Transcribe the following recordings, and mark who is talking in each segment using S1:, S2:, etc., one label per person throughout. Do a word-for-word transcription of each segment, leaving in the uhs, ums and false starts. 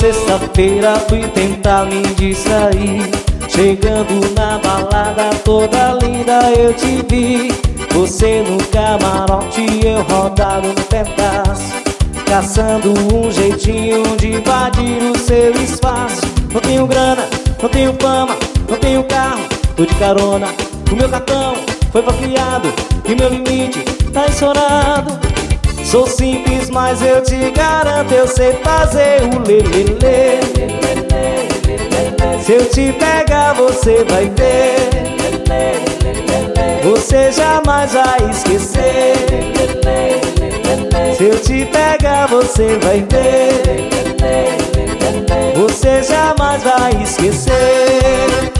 S1: sexta-feira fui tentar me distrair. Chegando na balada toda linda eu te vi. Você no camarote, eu rodado no pedaço, caçando um jeitinho de invadir o seu espaço. Não tenho grana, não tenho fama, não tenho carro, tô de carona. O meu cartão foi bloqueado e meu limite tá estourado. Sou simples, mas eu te garanto, eu sei fazer o lelele. Se eu te pegar, você vai ver, você jamais vai esquecer. Se eu te pegar, você vai ver, você jamais vai esquecer.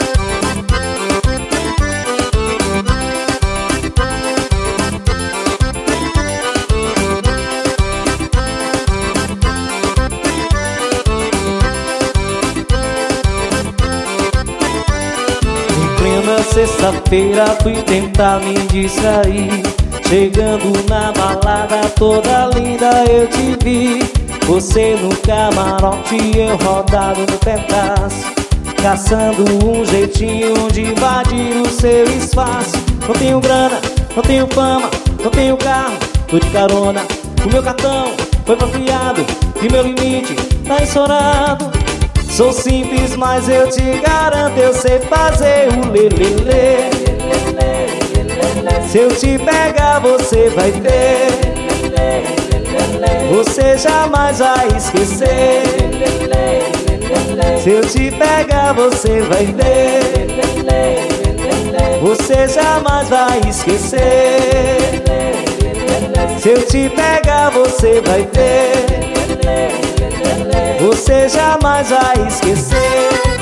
S1: Na sexta-feira fui tentar me distrair. Chegando na balada toda linda eu te vi. Você no camarote, eu rodado no pedaço, caçando um jeitinho de invadir o seu espaço. Não tenho grana, não tenho fama, não tenho carro, tô de carona. O meu cartão foi bloqueado e meu limite tá estourado. Sou simples, mas eu te garanto, eu sei fazer o lelele. Se eu te pegar, você vai ver, você jamais vai esquecer. Se eu te pegar, você vai ver, você jamais vai esquecer. Se eu te pegar, você vai ver, você jamais vai esquecer.